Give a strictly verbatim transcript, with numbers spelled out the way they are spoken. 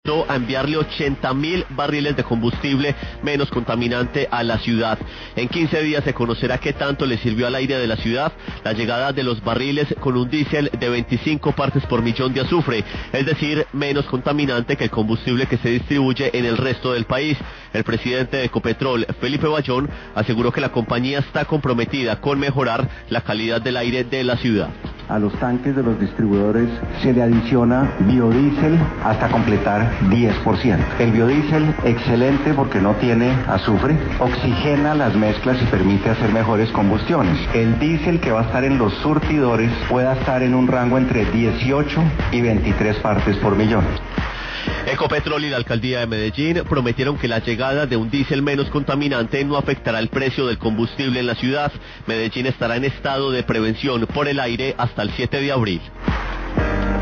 a enviarle ochenta mil barriles de combustible menos contaminante a la ciudad. En quince días se conocerá qué tanto le sirvió al aire de la ciudad la llegada de los barriles con un diésel de veinticinco partes por millón de azufre, es decir, menos contaminante que el combustible que se distribuye en el resto del país. El presidente de Ecopetrol, Felipe Bayón, aseguró que la compañía está comprometida con mejorar la calidad del aire de la ciudad. A los tanques de los distribuidores se le adiciona biodiesel hasta completar diez por ciento. El biodiesel, excelente porque no tiene azufre, oxigena las mezclas y permite hacer mejores combustiones. El diésel que va a estar en los surtidores pueda estar en un rango entre dieciocho y veintitrés partes por millón. Ecopetrol y la alcaldía de Medellín prometieron que la llegada de un diésel menos contaminante no afectará el precio del combustible en la ciudad. Medellín estará en estado de prevención por el aire hasta el siete de abril.